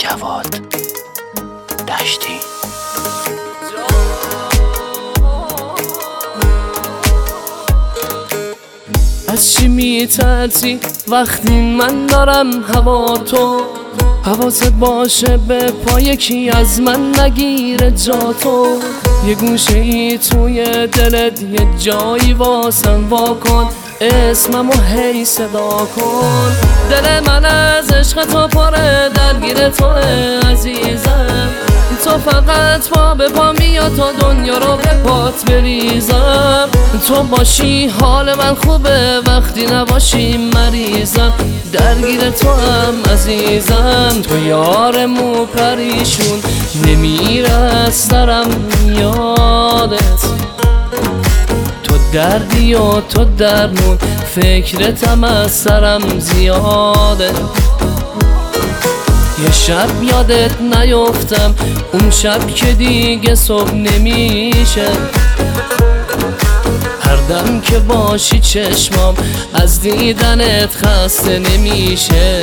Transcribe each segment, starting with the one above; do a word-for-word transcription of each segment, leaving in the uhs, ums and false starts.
جواد دشتی. از چی میترسی وقتی من دارم هوا تو؟ حواست باشه به پای یکی از من نگیره جا تو. یه گوشه ای توی دلت یه جایی واسم واکن، اسممو هی صدا کن. دل من از عشق تو پره، درگیر توه عزیزم. تو فقط پا به پا بیا تا دنیا رو به پات بریزم. تو باشی حال من خوبه، وقتی نباشی مریضم. درگیر تو هم عزیزم، تو یار مو پریشون نمیره از سرم یادت. تو دردی و تو درمون، فکرتم از سرم زیاده. یه شب یادت نیفتم، اون شب که دیگه صبح نمیشه. هر دم که باشی چشمام از دیدنت خسته نمیشه.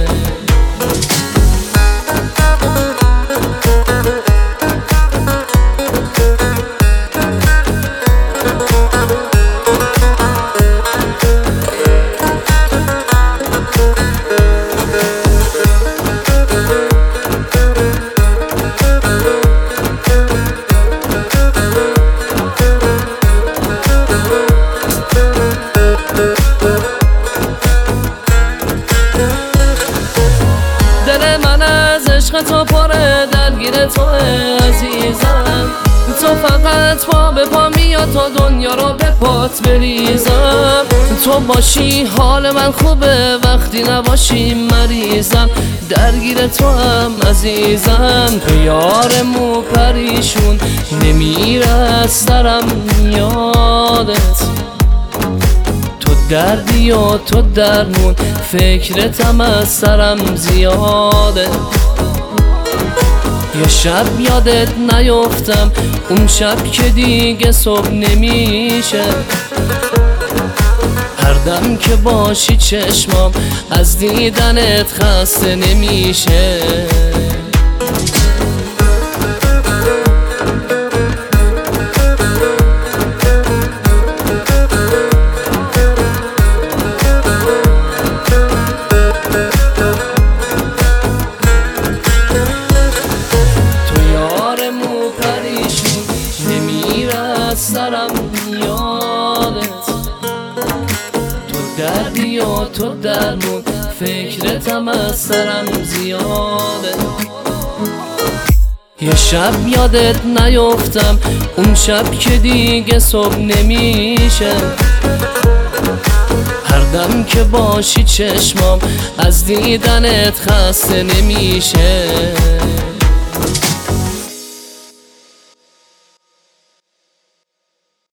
عشق تو پره، درگیر توه عزیزم. تو فقط پا به پا بیا تا دنیا رو به پات بریزم. تو باشی حال من خوبه، وقتی نباشی مریضم. درگیر تو هم عزیزم، تو یار مو پریشون نمیره از سرم یادت. تو دردی و تو درمون، فکرتم از سرم زیاده. یه شب یادت نیفتم، اون شب که دیگه صبح نمیشه. هر دم که باشی چشمام از دیدنت خسته نمیشه. سرم یادت، تو دردی و تو درمون، فکرتم از سرم زیاده. یه شب یادت نیفتم، اون شب که دیگه صبح نمیشه. هر دم که باشی چشمام از دیدنت خسته نمیشه.